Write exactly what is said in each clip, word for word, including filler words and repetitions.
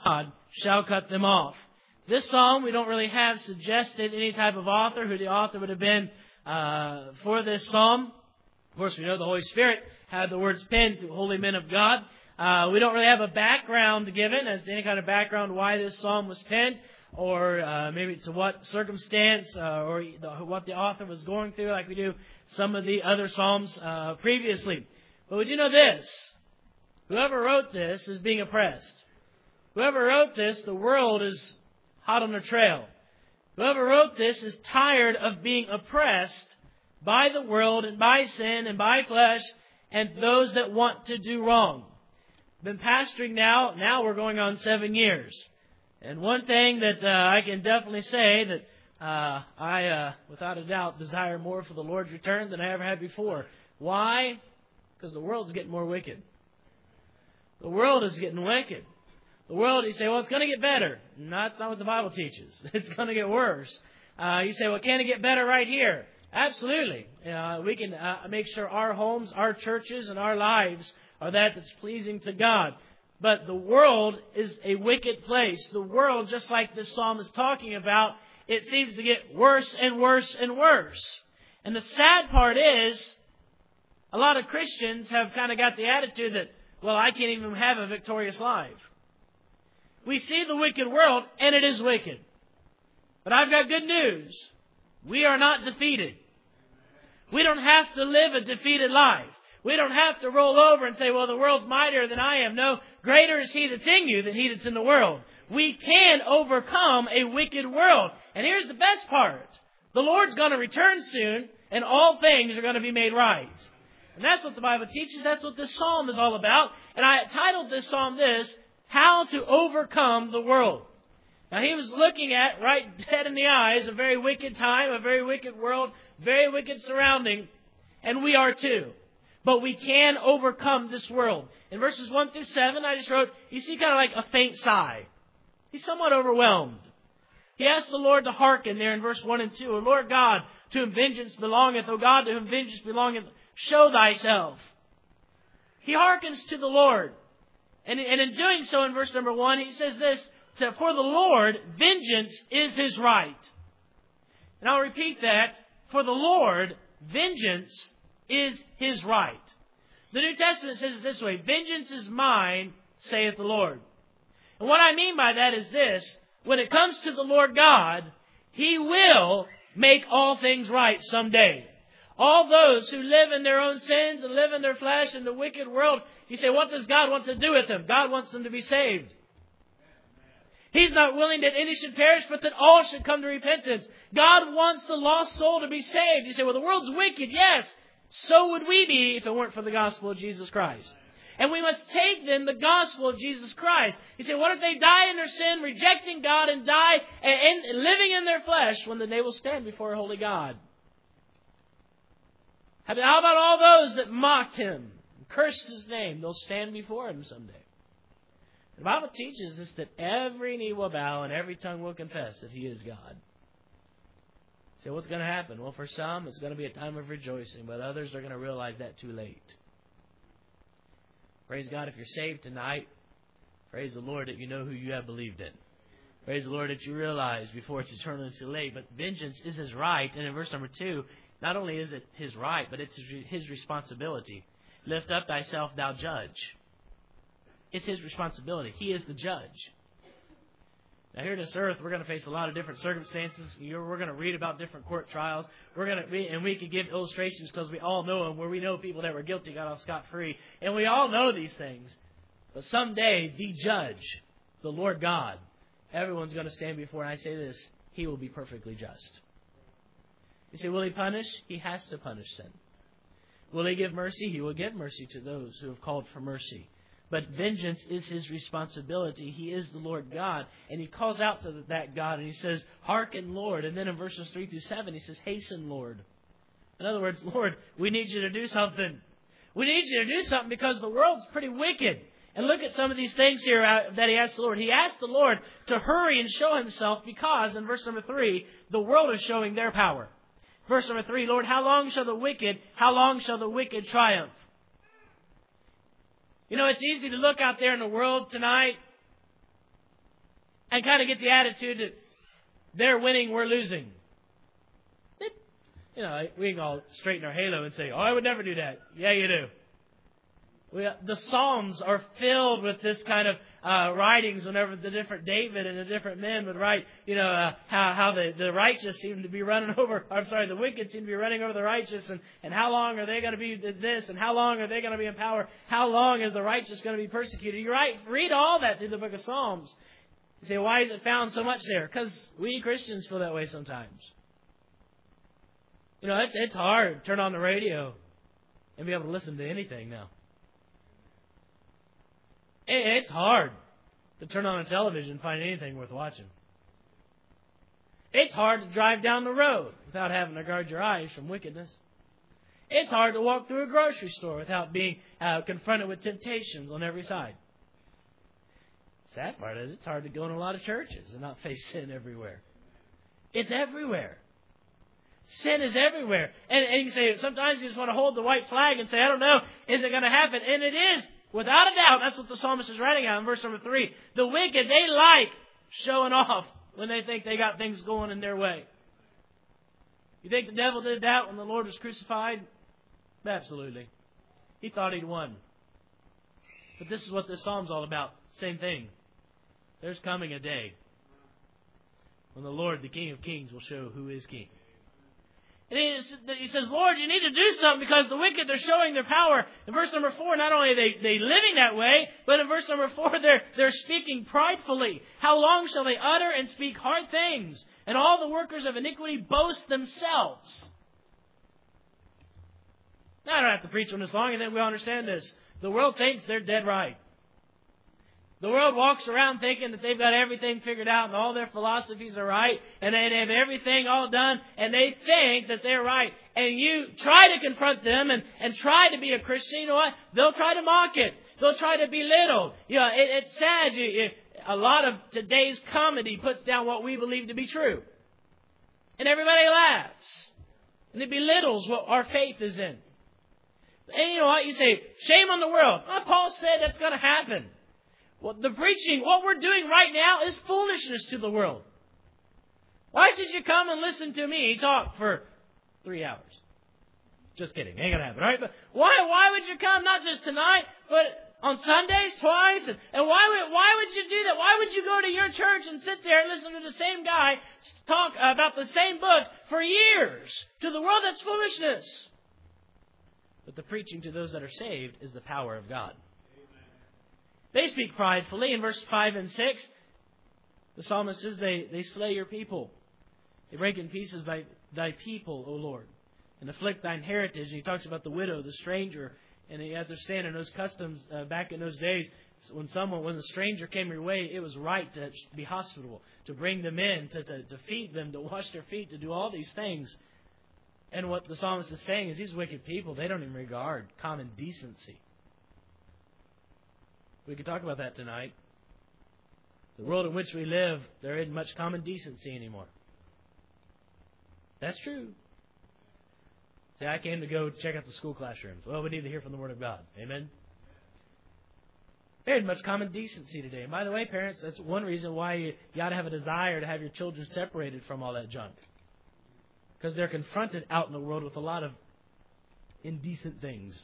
God shall cut them off. This psalm, we don't really have suggested any type of author, who the author would have been uh, for this psalm. Of course, we know the Holy Spirit had the words penned through holy men of God. Uh, we don't really have a background given as to any kind of background why this psalm was penned, or uh, maybe to what circumstance uh, or the, what the author was going through, like we do some of the other psalms uh, previously. But we do know this: whoever wrote this is being oppressed. Whoever wrote this, the world is hot on their trail. Whoever wrote this is tired of being oppressed by the world and by sin and by flesh and those that want to do wrong. Been pastoring now, now we're going on seven years. And one thing that uh, I can definitely say that uh, I, uh, without a doubt, desire more for the Lord's return than I ever had before. Why? Because the world's getting more wicked. The world is getting wicked. The world, you say, well, it's going to get better. No, that's not what the Bible teaches. It's going to get worse. Uh, you say, well, can it get better right here? Absolutely. Uh, we can uh, make sure our homes, our churches, and our lives are that that's pleasing to God. But the world is a wicked place. The world, just like this psalm is talking about, it seems to get worse and worse and worse. And the sad part is, a lot of Christians have kind of got the attitude that, well, I can't even have a victorious life. We see the wicked world, and it is wicked. But I've got good news. We are not defeated. We don't have to live a defeated life. We don't have to roll over and say, well, the world's mightier than I am. No, greater is He that's in you than he that's in the world. We can overcome a wicked world. And here's the best part. The Lord's going to return soon, and all things are going to be made right. And that's what the Bible teaches. That's what this psalm is all about. And I titled this psalm this, How to Overcome the World. Now, he was looking at, right dead in the eyes, a very wicked time, a very wicked world, very wicked surrounding, and we are too. But we can overcome this world. In verses one through seven, I just wrote, you see kind of like a faint sigh. He's somewhat overwhelmed. He asked the Lord to hearken there in verse one and two. O Lord God, to whom vengeance belongeth, O God, to whom vengeance belongeth, show thyself. He hearkens to the Lord. And, and in doing so, in verse number one, he says this, for the Lord, vengeance is His right. And I'll repeat that. For the Lord, vengeance is His right. The New Testament says it this way, vengeance is mine, saith the Lord. And what I mean by that is this, when it comes to the Lord God, He will make all things right someday. All those who live in their own sins and live in their flesh in the wicked world, you say, what does God want to do with them? God wants them to be saved. He's not willing that any should perish, but that all should come to repentance. God wants the lost soul to be saved. You say, well, the world's wicked. Yes, so would we be if it weren't for the gospel of Jesus Christ. And we must take then the gospel of Jesus Christ. You say, what if they die in their sin, rejecting God, and die and, and living in their flesh, when then they will stand before a holy God? How about all those that mocked Him and cursed His name? They'll stand before Him someday. The Bible teaches us that every knee will bow and every tongue will confess that He is God. So what's going to happen? Well, for some, it's going to be a time of rejoicing, but others are going to realize that too late. Praise God, if you're saved tonight, praise the Lord that you know who you have believed in. Praise the Lord that you realize before it's eternally too late. But vengeance is His right. And in verse number two, not only is it His right, but it's His responsibility. Lift up thyself, thou judge. It's His responsibility. He is the judge. Now here on this earth, we're going to face a lot of different circumstances. We're going to read about different court trials. We're going to read, and we can give illustrations because we all know them, where we know people that were guilty got off scot-free. And we all know these things. But someday, the judge, the Lord God, everyone's going to stand before, and I say this, He will be perfectly just. You say, will He punish? He has to punish sin. Will He give mercy? He will give mercy to those who have called for mercy. But vengeance is His responsibility. He is the Lord God. And He calls out to that God and He says, hearken, Lord. And then in verses three through seven, He says, hasten, Lord. In other words, Lord, we need you to do something. We need you to do something because the world's pretty wicked. And look at some of these things here that he asked the Lord. He asked the Lord to hurry and show Himself because, in verse number three, the world is showing their power. Verse number three, Lord, how long shall the wicked, how long shall the wicked triumph? You know, it's easy to look out there in the world tonight and kind of get the attitude that they're winning, we're losing. It, you know, we can all straighten our halo and say, oh, I would never do that. Yeah, you do. We, the Psalms are filled with this kind of uh, writings whenever the different David and the different men would write, you know, uh, how, how the, the righteous seem to be running over, I'm sorry, the wicked seem to be running over the righteous, and, and how long are they going to be this, and how long are they going to be in power, how long is the righteous going to be persecuted. You write, read all that through the book of Psalms. You say, why is it found so much there? Because we Christians feel that way sometimes. You know, it's, it's hard to turn on the radio and be able to listen to anything now. It's hard to turn on a television and find anything worth watching. It's hard to drive down the road without having to guard your eyes from wickedness. It's hard to walk through a grocery store without being uh, confronted with temptations on every side. Sad part is it's hard to go in a lot of churches and not face sin everywhere. It's everywhere. Sin is everywhere. And, and you say, sometimes you just want to hold the white flag and say, I don't know, is it going to happen? And it is. Without a doubt, that's what the psalmist is writing out in verse number three. The wicked, they like showing off when they think they got things going in their way. You think the devil did that when the Lord was crucified? Absolutely. He thought he'd won. But this is what this psalm's all about. Same thing. There's coming a day when the Lord, the King of Kings, will show who is King. And he says, Lord, you need to do something because the wicked, they're showing their power. In verse number four, not only are they, they living that way, but in verse number four, they're, they're speaking pridefully. How long shall they utter and speak hard things? And all the workers of iniquity boast themselves. Now, I don't have to preach on this long, and then we understand this. The world thinks they're dead right. The world walks around thinking that they've got everything figured out and all their philosophies are right and they have everything all done and they think that they're right. And you try to confront them and, and try to be a Christian. You know what? They'll try to mock it. They'll try to belittle. You know, it, it's sad. You, you, a lot of today's comedy puts down what we believe to be true. And everybody laughs. And it belittles what our faith is in. And you know what? You say, shame on the world. Well, Paul said that's going to happen. Well, the preaching, what we're doing right now is foolishness to the world. Why should you come and listen to me talk for three hours? Just kidding. Ain't going to happen, right? But why, why would you come not just tonight, but on Sundays twice? And, and why would, why would you do that? Why would you go to your church and sit there and listen to the same guy talk about the same book for years? To the world, that's foolishness. But the preaching to those that are saved is the power of God. They speak pridefully. In verse five and six, the psalmist says they, they slay your people. They break in pieces thy, thy people, O Lord, and afflict thine heritage. And he talks about the widow, the stranger. And you have to understand in those customs uh, back in those days, when someone, when the stranger came your way, it was right to be hospitable, to bring them in, to, to, to feed them, to wash their feet, to do all these things. And what the psalmist is saying is these wicked people, they don't even regard common decency. We could talk about that tonight. The world in which we live, there isn't much common decency anymore. That's true. See, I came to go check out the school classrooms. Well, we need to hear from the Word of God. Amen? There isn't much common decency today. And by the way, parents, that's one reason why you, you ought to have a desire to have your children separated from all that junk. Because they're confronted out in the world with a lot of indecent things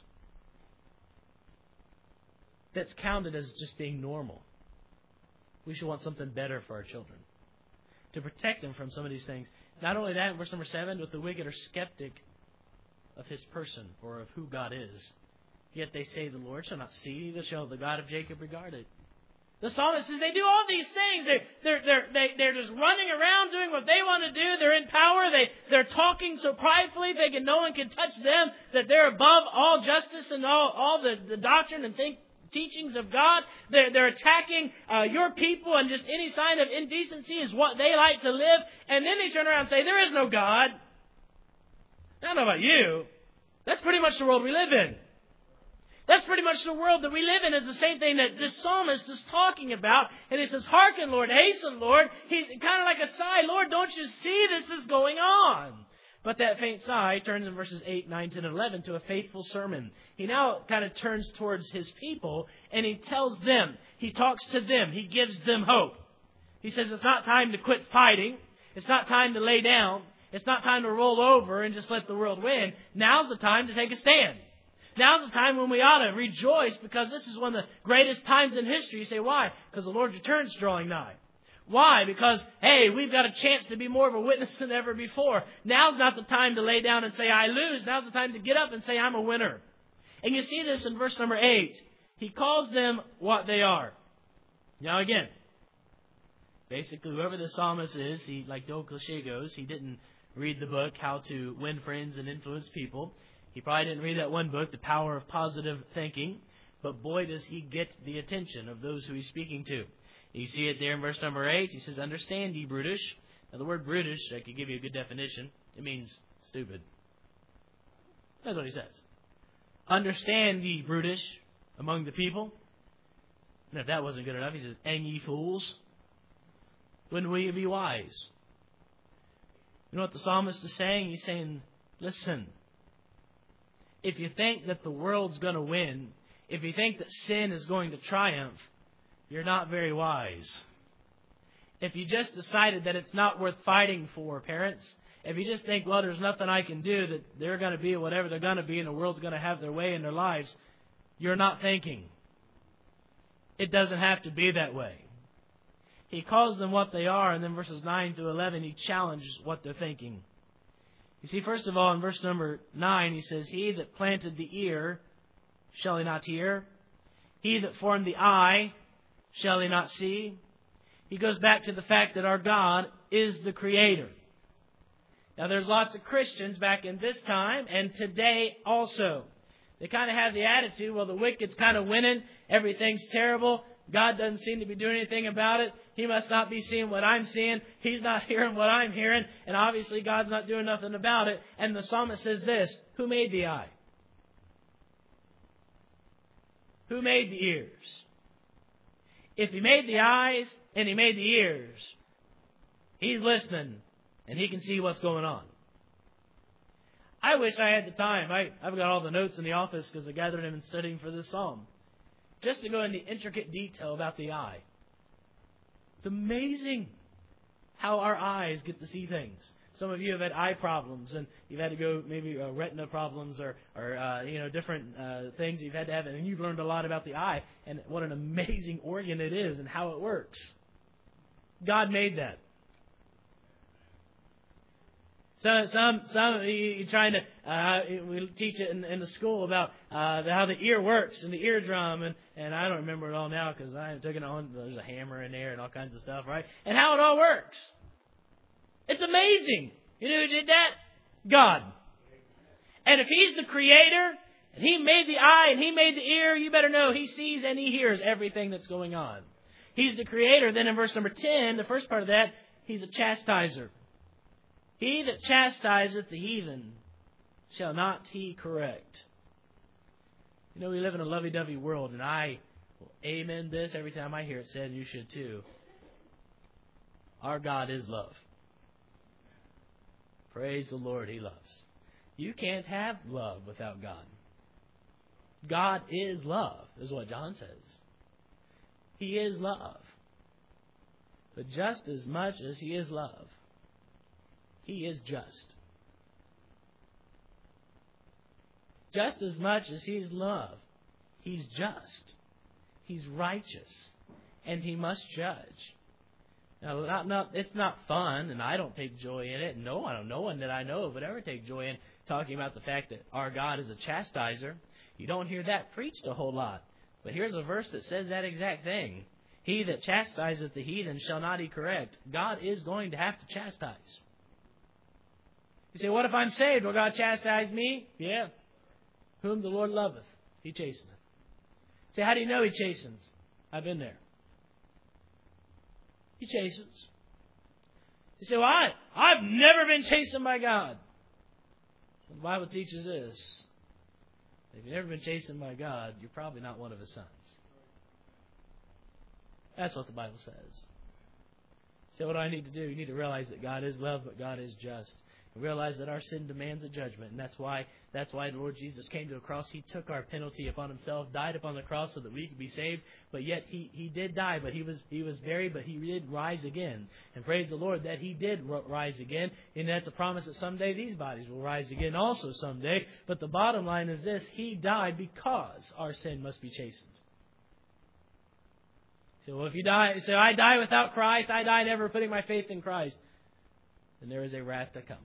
that's counted as just being normal. We should want something better for our children, to protect them from some of these things. Not only that, in verse number seven, but the wicked are skeptic of his person or of who God is. Yet they say, the Lord shall not see, neither shall the God of Jacob regard it. The psalmist says they do all these things. They're, they're, they're, they, they're just running around doing what they want to do. They're in power. They, they're talking so pridefully thinking no one can touch them, that they're above all justice and all, all the, the doctrine and think, teachings of God. They're, they're attacking uh, your people, and just any sign of indecency is what they like to live. And then they turn around and say, there is no God. I don't know about you. That's pretty much the world we live in. That's pretty much the world that we live in. Is the same thing that this psalmist is talking about. And he says, hearken, Lord, hasten, Lord. He's kind of like a sigh. Lord, don't you see this is going on? But that faint sigh turns in verses eight, nine, ten, and eleven to a faithful sermon. He now kind of turns towards his people and he tells them, he talks to them, he gives them hope. He says it's not time to quit fighting. It's not time to lay down. It's not time to roll over and just let the world win. Now's the time to take a stand. Now's the time when we ought to rejoice, because this is one of the greatest times in history. You say, why? Because the Lord's return is drawing nigh. Why? Because, hey, we've got a chance to be more of a witness than ever before. Now's not the time to lay down and say, I lose. Now's the time to get up and say, I'm a winner. And you see this in verse number eight. He calls them what they are. Now again, basically whoever the psalmist is, he, like the old cliche goes, he didn't read the book, How to Win Friends and Influence People. He probably didn't read that one book, The Power of Positive Thinking. But boy, does he get the attention of those who he's speaking to. You see it there in verse number eight. He says, understand ye brutish. Now the word brutish, I could give you a good definition. It means stupid. That's what he says. Understand ye brutish among the people. And if that wasn't good enough, he says, and ye fools, when will you be wise? You know what the psalmist is saying? He's saying, listen, if you think that the world's going to win, if you think that sin is going to triumph, you're not very wise. If you just decided that it's not worth fighting for, parents, if you just think, well, there's nothing I can do, that they're going to be whatever they're going to be and the world's going to have their way in their lives, you're not thinking. It doesn't have to be that way. He calls them what they are, and then verses nine through eleven, he challenges what they're thinking. You see, first of all, in verse number nine, he says, he that planted the ear, shall he not hear? He that formed the eye, shall he not see? He goes back to the fact that our God is the Creator. Now, there's lots of Christians back in this time and today also. They kind of have the attitude, well, the wicked's kind of winning. Everything's terrible. God doesn't seem to be doing anything about it. He must not be seeing what I'm seeing. He's not hearing what I'm hearing. And obviously, God's not doing nothing about it. And the psalmist says this, who made the eye? Who made the ears? If He made the eyes and He made the ears, He's listening and He can see what's going on. I wish I had the time. I, I've got all the notes in the office because I gathered them and studying for this psalm. Just to go into intricate detail about the eye. It's amazing how our eyes get to see things. Some of you have had eye problems, and you've had to go maybe uh, retina problems or, or uh, you know, different uh, things you've had to have, and you've learned a lot about the eye and what an amazing organ it is and how it works. God made that. So some some you're trying to uh, we teach it in, in the school about uh, how the ear works and the eardrum, and, and I don't remember it all now because I haven't taken it on. There's a hammer in there and all kinds of stuff, right? And how it all works. It's amazing. You know who did that? God. And if He's the Creator and He made the eye and He made the ear, you better know He sees and He hears everything that's going on. He's the Creator. Then in verse number ten, the first part of that, He's a chastiser. He that chastiseth the heathen, shall not He correct? You know, we live in a lovey-dovey world, and I will amen this every time I hear it said, and you should too. Our God is love. Praise the Lord, He loves. You can't have love without God. God is love, is what John says. He is love. But just as much as He is love, He is just. Just as much as He is love, He's just. He's righteous. And He must judge. Now, not, not, it's not fun, and I don't take joy in it. No one, no one that I know of would ever take joy in talking about the fact that our God is a chastiser. You don't hear that preached a whole lot. But here's a verse that says that exact thing. He that chastiseth the heathen shall not He correct. God is going to have to chastise. You say, what if I'm saved? Will God chastise me? Yeah. Whom the Lord loveth, He chasteneth. You say, how do you know He chastens? I've been there. He chastens. You say, well, I, I've never been chastened by God. The Bible teaches this. If you've never been chastened by God, you're probably not one of His sons. That's what the Bible says. So what do I need to do? You need to realize that God is love, but God is just. We realize that our sin demands a judgment, and that's why that's why the Lord Jesus came to the cross. He took our penalty upon himself, died upon the cross so that we could be saved. But yet he, he did die, but he was he was buried, but he did rise again. And praise the Lord that he did rise again. And that's a promise that someday these bodies will rise again also someday. But the bottom line is this: he died because our sin must be chastened. So well, if you die, so I die without Christ, I die never putting my faith in Christ, then there is a wrath to come.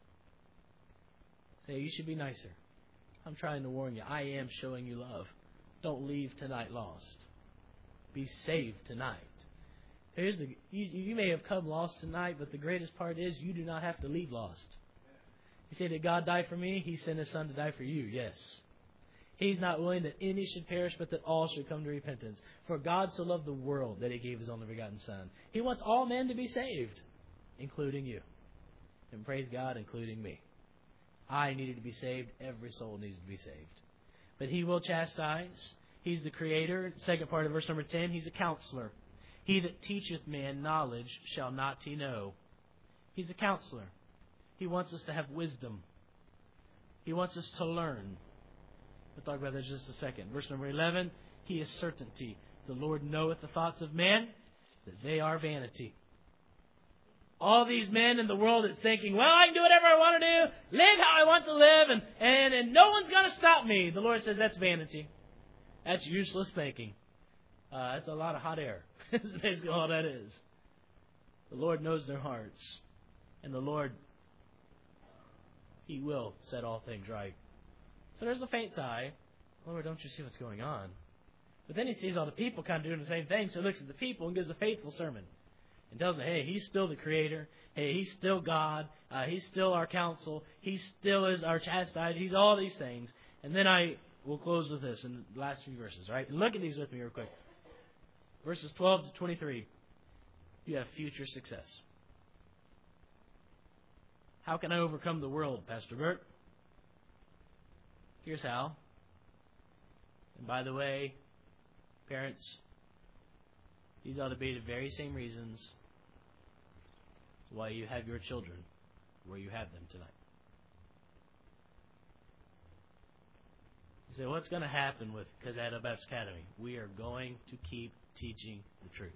Say, you should be nicer. I'm trying to warn you. I am showing you love. Don't leave tonight lost. Be saved tonight. Here's the you, you may have come lost tonight, but the greatest part is you do not have to leave lost. You say, did God die for me? He sent His Son to die for you. Yes. He's not willing that any should perish, but that all should come to repentance. For God so loved the world that He gave His only begotten Son. He wants all men to be saved, including you. And praise God, including me. I needed to be saved. Every soul needs to be saved. But He will chastise. He's the Creator. Second part of verse number ten, He's a counselor. He that teacheth man knowledge shall not he know. He's a counselor. He wants us to have wisdom. He wants us to learn. We'll talk about that in just a second. Verse number eleven, He is certainty. The Lord knoweth the thoughts of man, that they are vanity. All these men in the world that's thinking, well, I can do whatever I want to do, live how I want to live, and, and, and no one's going to stop me. The Lord says that's vanity. That's useless thinking. Uh, that's a lot of hot air. That's basically all that is. The Lord knows their hearts. And the Lord, He will set all things right. So there's the faint sigh. Lord, don't you see what's going on? But then He sees all the people kind of doing the same thing, so He looks at the people and gives a faithful sermon. And tells them, hey, He's still the Creator. Hey, He's still God. Uh, he's still our counsel. He still is our chastiser. He's all these things. And then I will close with this in the last few verses, right? And look at these with me real quick. Verses twelve to twenty-three. You have future success. How can I overcome the world, Pastor Bert? Here's how. And by the way, parents, these ought to be the very same reasons why you have your children where you have them tonight. You say, what's going to happen with Kazetta Baptist Academy? We are going to keep teaching the truth.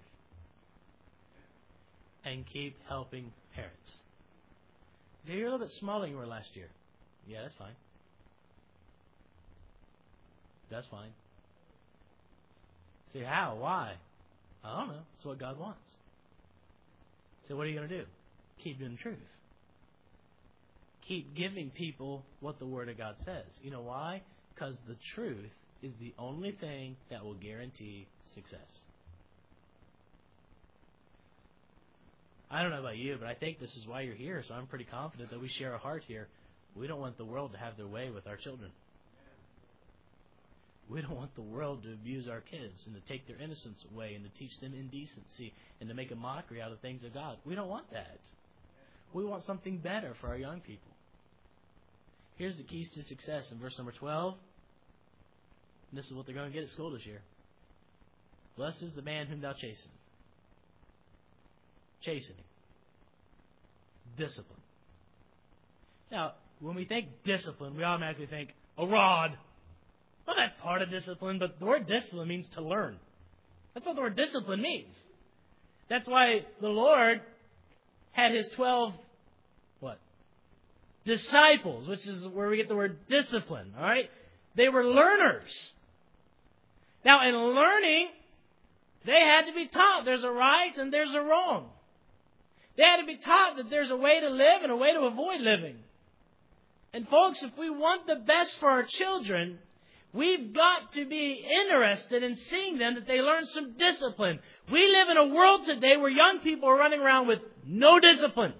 And keep helping parents. You say, you're a little bit smaller than you were last year. Yeah, that's fine. That's fine. Say, how? Why? I don't know. That's what God wants. So what are you going to do? Keep doing the truth. Keep giving people what the Word of God says. You know why? Because the truth is the only thing that will guarantee success. I don't know about you, but I think this is why you're here, so I'm pretty confident that we share a heart here. We don't want the world to have their way with our children. We don't want the world to abuse our kids and to take their innocence away and to teach them indecency and to make a mockery out of things of God. We don't want that. We want something better for our young people. Here's the keys to success in verse number twelve. And this is what they're going to get at school this year. Blessed is the man whom thou chasten. Chastening. Discipline. Now, when we think discipline, we automatically think a rod. Well, that's part of discipline, but the word discipline means to learn. That's what the word discipline means. That's why the Lord had His twelve, what? Disciples, which is where we get the word discipline, all right? They were learners. Now, in learning, they had to be taught there's a right and there's a wrong. They had to be taught that there's a way to live and a way to avoid living. And folks, if we want the best for our children, we've got to be interested in seeing them that they learn some discipline. We live in a world today where young people are running around with no discipline.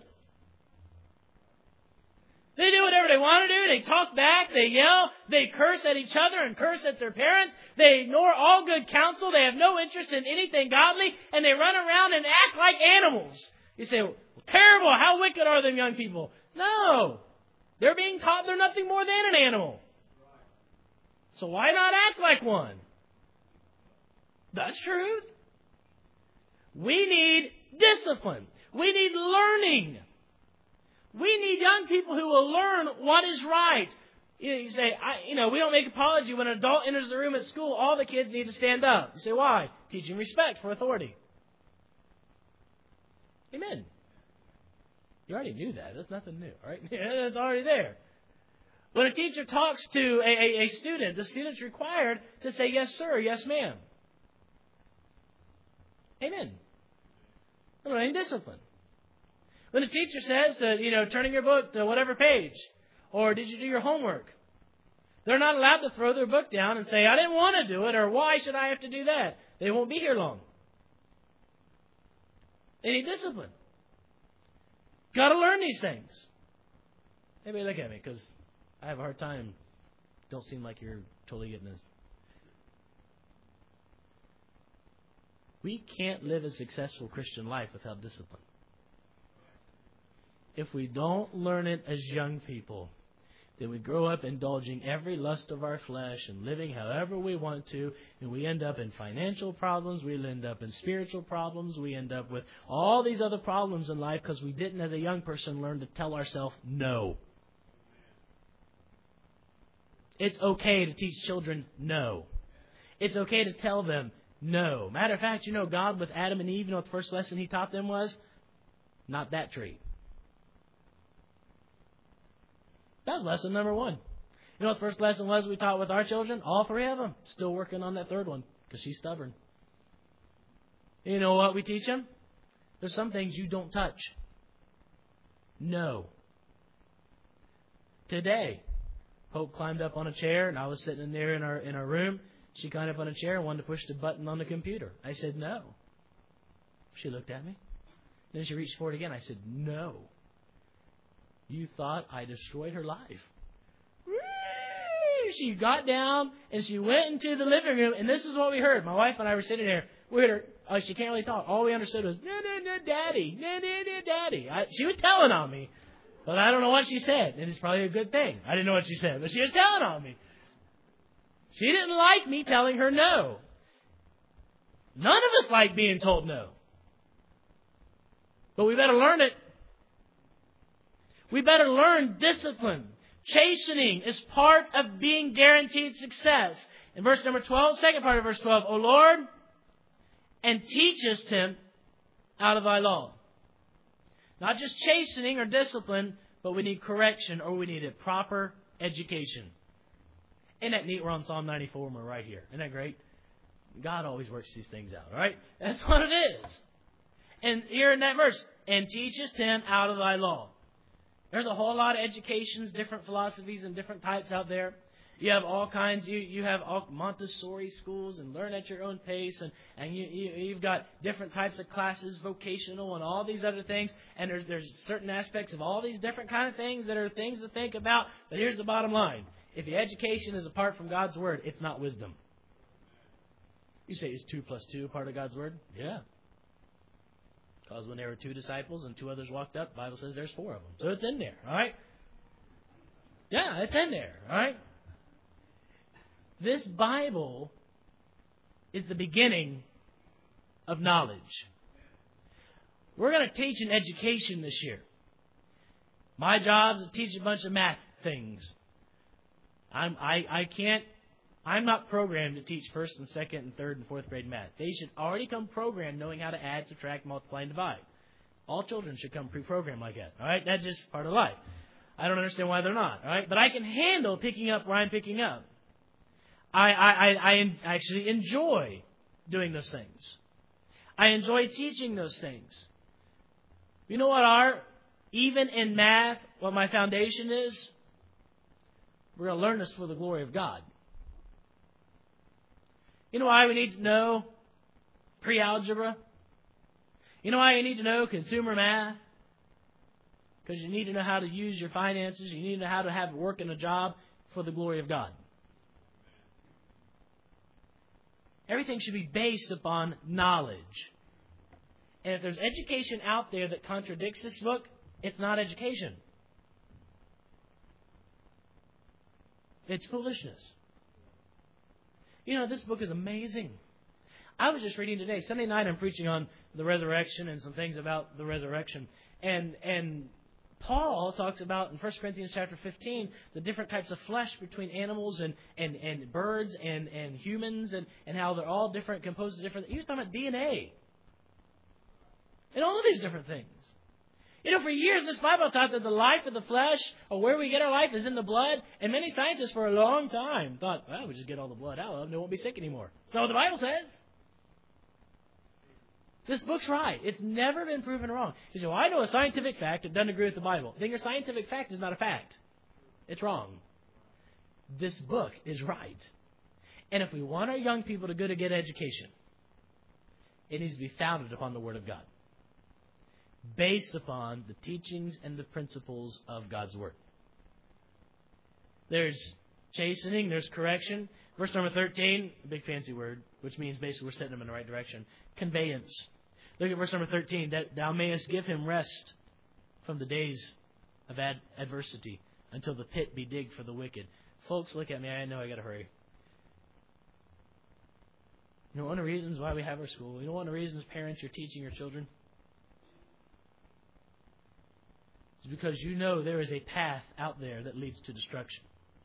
They do whatever they want to do. They talk back. They yell. They curse at each other and curse at their parents. They ignore all good counsel. They have no interest in anything godly. And they run around and act like animals. You say, well, terrible. How wicked are them young people? No. They're being taught they're nothing more than an animal. So why not act like one? That's truth. We need discipline. We need learning. We need young people who will learn what is right. You know, you say, I, you know, we don't make apology when an adult enters the room at school. All the kids need to stand up. You say, why? Teaching respect for authority. Amen. You already knew that. That's nothing new, right? It's already there. When a teacher talks to a, a, a student, the student's required to say, yes, sir, yes, ma'am. Amen. We're learning discipline. When a teacher says, to, you know, turning your book to whatever page, or did you do your homework? They're not allowed to throw their book down and say, I didn't want to do it, or why should I have to do that? They won't be here long. They need discipline. Got to learn these things. Maybe look at me, because I have a hard time. Don't seem like you're totally getting this. We can't live a successful Christian life without discipline. If we don't learn it as young people, then we grow up indulging every lust of our flesh and living however we want to, and we end up in financial problems, we end up in spiritual problems, we end up with all these other problems in life because we didn't, as a young person, learn to tell ourselves no. It's okay to teach children no. It's okay to tell them no. Matter of fact, you know, God with Adam and Eve, you know what the first lesson He taught them was? Not that tree. That was lesson number one. You know what the first lesson was we taught with our children? All three of them. Still working on that third one because she's stubborn. You know what we teach them? There's some things you don't touch. No. Today, Hope climbed up on a chair and I was sitting in there in our in our room. She climbed up on a chair and wanted to push the button on the computer. I said no. She looked at me. Then she reached for it again. I said no. You thought I destroyed her life. She got down and she went into the living room, and this is what we heard. My wife and I were sitting there. We heard her. Oh, she can't really talk. All we understood was, no, no, no, daddy. No, no, no, daddy. I, she was telling on me, but I don't know what she said. And it's probably a good thing. I didn't know what she said, but she was telling on me. She didn't like me telling her no. None of us like being told no. But we better learn it. We better learn discipline. Chastening is part of being guaranteed success. In verse number twelve, second part of verse twelve, O Lord, and teachest him out of thy law. Not just chastening or discipline, but we need correction or we need a proper education. Isn't that neat? We're on Psalm ninety-four and we're right here. Isn't that great? God always works these things out, right? That's what it is. And here in that verse, and teachest him out of thy law. There's a whole lot of educations, different philosophies and different types out there. You have all kinds. You you have all Montessori schools and learn at your own pace, and and you, you you've got different types of classes, vocational, and all these other things. And there's there's certain aspects of all these different kind of things that are things to think about. But here's the bottom line: if the education is apart from God's word, it's not wisdom. You say, is two plus two part of God's word? Yeah. Because when there were two disciples and two others walked up, the Bible says there's four of them. So it's in there, all right? Yeah, it's in there, all right? This Bible is the beginning of knowledge. We're going to teach an education this year. My job is to teach a bunch of math things. I'm, I, I can't, I'm not programmed to teach first and second and third and fourth grade math. They should already come programmed knowing how to add, subtract, multiply, and divide. All children should come pre-programmed like that. All right, that's just part of life. I don't understand why they're not. All right, but I can handle picking up where I'm picking up. I, I, I, I actually enjoy doing those things. I enjoy teaching those things. You know what our, even in math, what my foundation is? We're going to learn this for the glory of God. You know why we need to know pre-algebra? You know why you need to know consumer math? Because you need to know how to use your finances. You need to know how to have work in a job for the glory of God. Everything should be based upon knowledge. And if there's education out there that contradicts this book, it's not education. It's foolishness. You know, this book is amazing. I was just reading today. Sunday night I'm preaching on the resurrection and some things about the resurrection. And and Paul talks about in First Corinthians chapter fifteen the different types of flesh between animals and, and, and birds and, and humans and, and how they're all different, composed of different. He was talking about D N A and all of these different things. You know, for years this Bible taught that the life of the flesh, or where we get our life, is in the blood. And many scientists for a long time thought, well, we just get all the blood out of them, they won't be sick anymore. That's not what the Bible says. This book's right. It's never been proven wrong. You say, well, I know a scientific fact that doesn't agree with the Bible. Then your scientific fact is not a fact. It's wrong. This book is right. And if we want our young people to go to get education, it needs to be founded upon the Word of God, based upon the teachings and the principles of God's Word. There's chastening, there's correction. Verse number thirteen, a big fancy word, which means basically we're setting them in the right direction. Conveyance. Look at verse number thirteen. That thou mayest give him rest from the days of ad- adversity until the pit be digged for the wicked. Folks, look at me. I know I got to hurry. You know one of the reasons why we have our school? You know one of the reasons parents you're teaching your children? It's because you know there is a path out there that leads to destruction.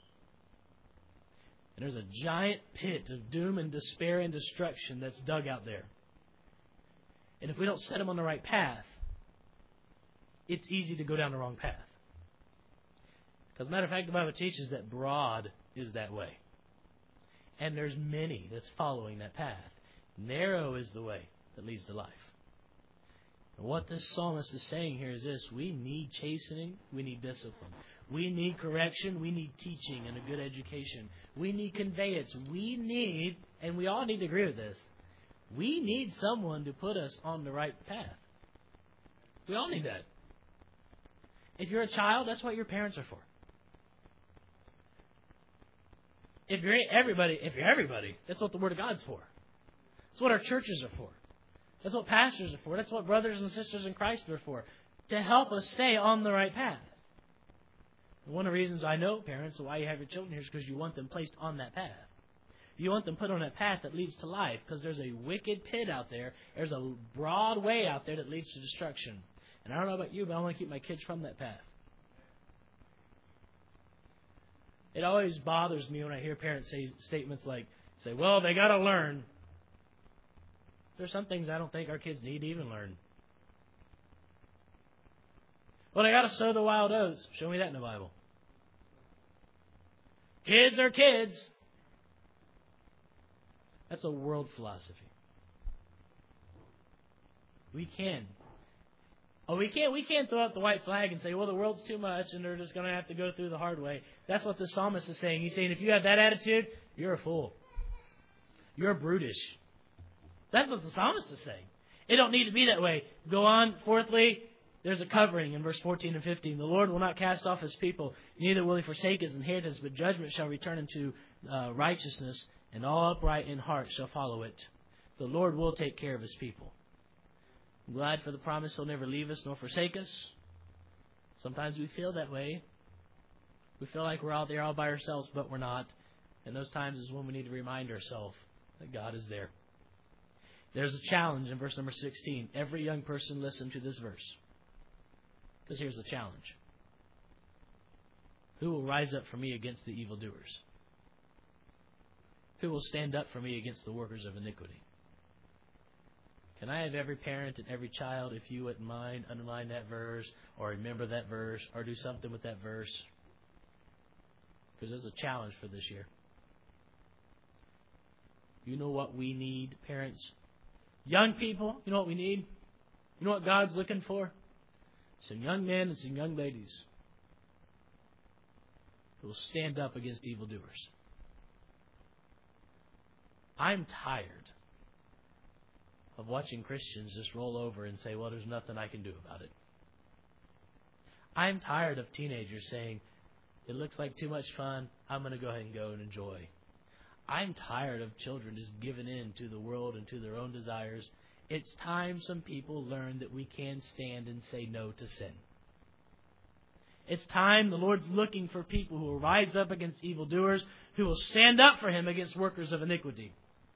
And there's a giant pit of doom and despair and destruction that's dug out there. And if we don't set them on the right path, it's easy to go down the wrong path. Because, as a matter of fact, the Bible teaches that broad is that way. And there's many that's following that path. Narrow is the way that leads to life. And what this psalmist is saying here is this: we need chastening, we need discipline. We need correction, we need teaching and a good education. We need conveyance. We need, and we all need to agree with this, we need someone to put us on the right path. We all need that. If you're a child, that's what your parents are for. If you're everybody, if you're everybody, that's what the Word of God's for. That's what our churches are for. That's what pastors are for. That's what brothers and sisters in Christ are for. To help us stay on the right path. One of the reasons I know, parents, why you have your children here is because you want them placed on that path. You want them put on that path that leads to life, because there's a wicked pit out there. There's a broad way out there that leads to destruction. And I don't know about you, but I want to keep my kids from that path. It always bothers me when I hear parents say statements like, say, well, they got to learn. There's some things I don't think our kids need to even learn. Well, they got to sow the wild oats. Show me that in the Bible. Kids are kids. That's a world philosophy. We can. Oh, we can't. We can't throw up the white flag and say, well, the world's too much and they're just going to have to go through the hard way. That's what the psalmist is saying. He's saying if you have that attitude, you're a fool. You're brutish. That's what the psalmist is saying. It don't need to be that way. Go on. Fourthly, there's a covering in verse fourteen and fifteen. The Lord will not cast off His people, neither will He forsake His inheritance, but judgment shall return unto uh, righteousness, and all upright in heart shall follow it. The Lord will take care of His people. I'm glad for the promise He'll never leave us nor forsake us. Sometimes we feel that way. We feel like we're out there all by ourselves, but we're not. And those times is when we need to remind ourselves that God is there. There's a challenge in verse number sixteen. Every young person listen to this verse. Because here's the challenge. Who will rise up for me against the evildoers? Who will stand up for me against the workers of iniquity? Can I have every parent and every child, if you wouldn't mind, underline that verse or remember that verse or do something with that verse? Because there's a challenge for this year. You know what we need, parents? Young people, you know what we need? You know what God's looking for? Some young men and some young ladies who will stand up against evildoers. I'm tired of watching Christians just roll over and say, well, there's nothing I can do about it. I'm tired of teenagers saying, it looks like too much fun, I'm going to go ahead and go and enjoy. I'm tired of children just giving in to the world and to their own desires. It's time some people learn that we can stand and say no to sin. It's time the Lord's looking for people who will rise up against evildoers, who will stand up for Him against workers of iniquity.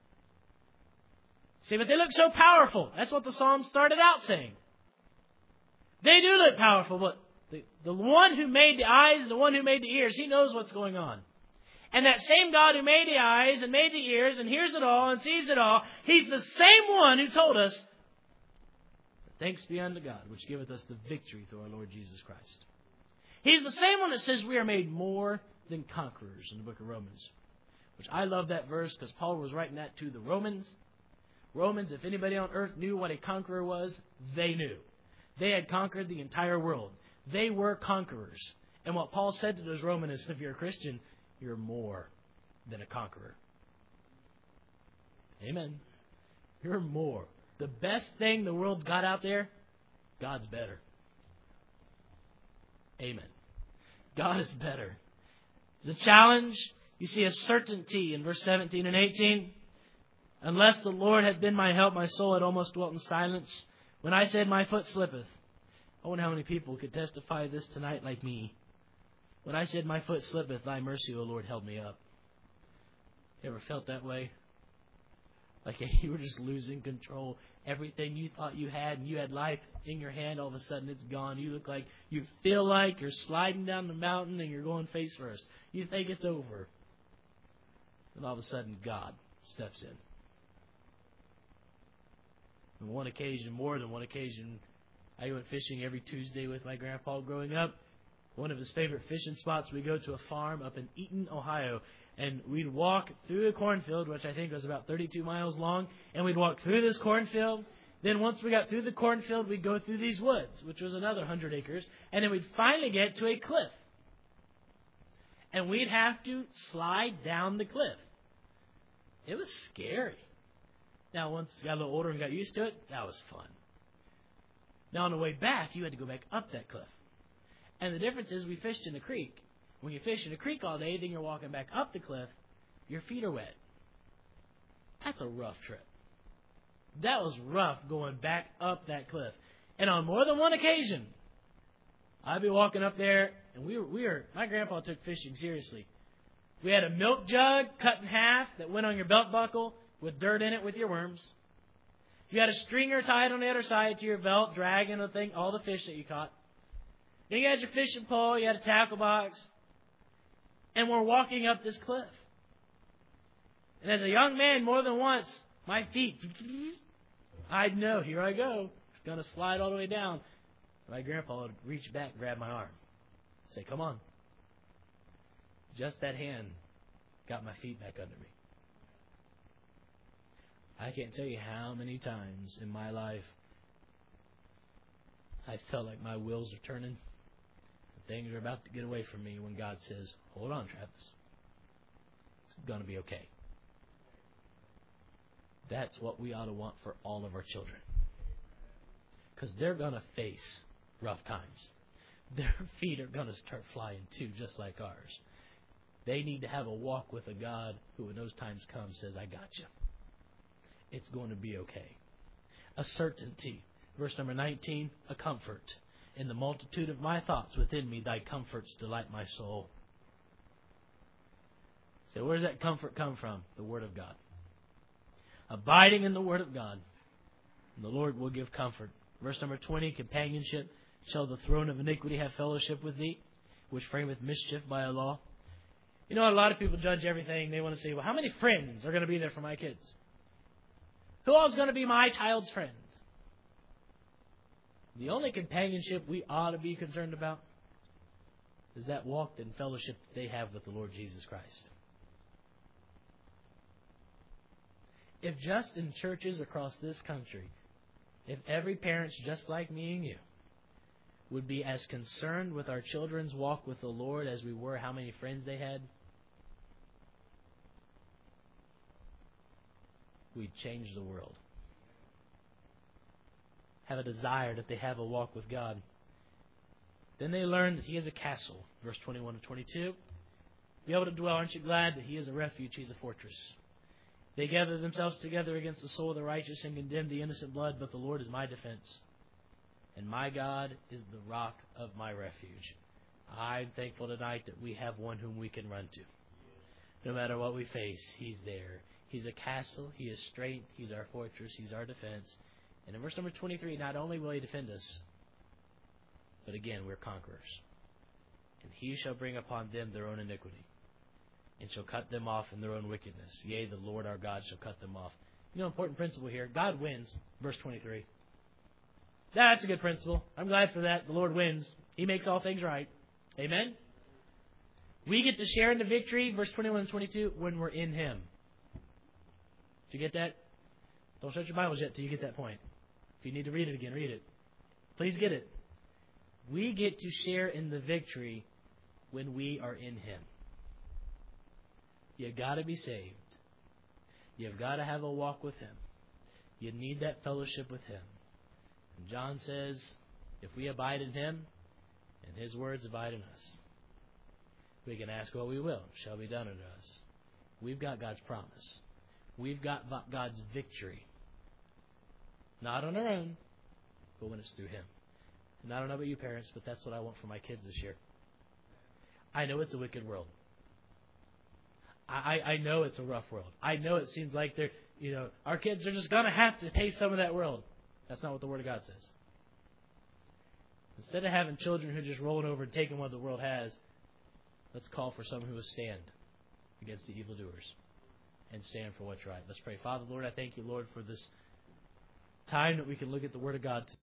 See, but they look so powerful. That's what the psalm started out saying. They do look powerful, but The, the one who made the eyes, the one who made the ears, He knows what's going on. And that same God who made the eyes and made the ears and hears it all and sees it all, He's the same one who told us, thanks be unto God, which giveth us the victory through our Lord Jesus Christ. He's the same one that says we are made more than conquerors in the book of Romans. Which I love that verse because Paul was writing that to the Romans. Romans, if anybody on earth knew what a conqueror was, they knew. They had conquered the entire world. They were conquerors. And what Paul said to those Romans is, if you're a Christian, you're more than a conqueror. Amen. You're more. The best thing the world's got out there, God's better. Amen. God is better. It's a challenge. You see a certainty in verse seventeen and eighteen. Unless the Lord had been my help, my soul had almost dwelt in silence. When I said, my foot slippeth. I wonder how many people could testify this tonight like me. When I said, my foot slippeth, thy mercy, O Lord, held me up. You ever felt that way? Like you were just losing control. Everything you thought you had, and you had life in your hand, all of a sudden it's gone. You look like, you feel like you're sliding down the mountain and you're going face first. You think it's over. And all of a sudden, God steps in. On one occasion, more than one occasion, I went fishing every Tuesday with my grandpa growing up. One of his favorite fishing spots, we go to a farm up in Eaton, Ohio. And we'd walk through a cornfield, which I think was about thirty-two miles long. And we'd walk through this cornfield. Then once we got through the cornfield, we'd go through these woods, which was another one hundred acres. And then we'd finally get to a cliff. And we'd have to slide down the cliff. It was scary. Now, once I got a little older and got used to it, that was fun. Now, on the way back, you had to go back up that cliff. And the difference is we fished in a creek. When you fish in a creek all day, then you're walking back up the cliff, your feet are wet. That's a rough trip. That was rough going back up that cliff. And on more than one occasion, I'd be walking up there, and we were, we were, my grandpa took fishing seriously. We had a milk jug cut in half that went on your belt buckle with dirt in it with your worms. You had a stringer tied on the other side to your belt, dragging the thing, all the fish that you caught. Then you had your fishing pole, you had a tackle box, and we're walking up this cliff. And as a young man, more than once, my feet, I'd know, here I go. It's going to slide all the way down. My grandpa would reach back and grab my arm. Say, come on. Just that hand got my feet back under me. I can't tell you how many times in my life I felt like my wheels are turning. Things are about to get away from me when God says, hold on, Travis. It's going to be okay. That's what we ought to want for all of our children. Because they're going to face rough times. Their feet are going to start flying too, just like ours. They need to have a walk with a God who, when those times come, says, I got you. It's going to be okay. A certainty. Verse number nineteen, a comfort. In the multitude of my thoughts within me, thy comforts delight my soul. So where does that comfort come from? The Word of God. Abiding in the Word of God. And the Lord will give comfort. Verse number twenty, companionship. Shall the throne of iniquity have fellowship with thee, which frameth mischief by a law? You know, a lot of people judge everything. They want to say, well, how many friends are going to be there for my kids? Who all is going to be my child's friend? The only companionship we ought to be concerned about is that walk in fellowship that they have with the Lord Jesus Christ. If just in churches across this country, if every parent just like me and you would be as concerned with our children's walk with the Lord as we were how many friends they had, we'd change the world. Have a desire that they have a walk with God. Then they learn that He is a castle. Verse twenty-one to twenty-two. Be able to dwell, aren't you glad that He is a refuge, He's a fortress. They gather themselves together against the soul of the righteous and condemn the innocent blood, but the Lord is my defense. And my God is the rock of my refuge. I'm thankful tonight that we have one whom we can run to. No matter what we face, He's there. He's a castle. He is strength. He's our fortress. He's our defense. And in verse number twenty-three, not only will He defend us, But again, we're conquerors. And he shall bring upon them their own iniquity, and shall cut them off in their own wickedness. Yea, the Lord our God shall cut them off. You know, important principle here. God wins. Verse twenty-three. That's a good principle. I'm glad for that. The Lord wins. He makes all things right. Amen? We get to share in the victory, verse twenty-one and twenty-two, when we're in Him. Did you get that? Don't shut your Bibles yet till you get that point. If you need to read it again, read it. Please get it. We get to share in the victory when we are in Him. You've got to be saved. You've got to have a walk with Him. You need that fellowship with Him. And John says, if we abide in Him, and His words abide in us, we can ask what we will. Shall be done unto us. We've got God's promise. We've got God's victory. Not on our own, but when it's through Him. And I don't know about you parents, but that's what I want for my kids this year. I know it's a wicked world. I, I know it's a rough world. I know it seems like they're, you know, our kids are just going to have to taste some of that world. That's not what the Word of God says. Instead of having children who are just rolling over and taking what the world has, let's call for someone who will stand against the evildoers and stand for what's right. Let's pray. Father, Lord, I thank you, Lord, for this time that we can look at the Word of God